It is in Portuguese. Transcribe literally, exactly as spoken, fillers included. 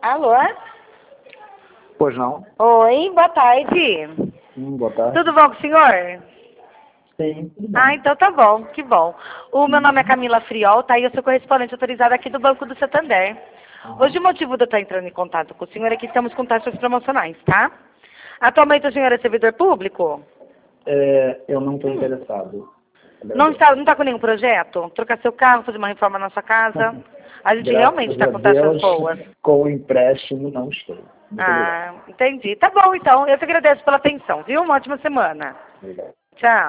Alô? Pois não? Oi, boa tarde. Hum, boa tarde. Tudo bom com o senhor? Sim, tudo bom. Ah, então tá bom, que bom. O meu nome é Camila Friol, tá? E eu sou correspondente autorizada aqui do Banco do Santander. Aham. Hoje o motivo de eu estar entrando em contato com o senhor é que estamos com taxas promocionais, tá? Atualmente o senhor é servidor público? É, eu não estou interessado. Não está, não está com nenhum projeto? Trocar seu carro, fazer uma reforma na sua casa? A gente realmente está com taxas Deus, boas. com o empréstimo não estou. Muito obrigado. Ah, entendi. Tá bom, então. Eu te agradeço pela atenção, viu? Uma ótima semana. Obrigado. Tchau.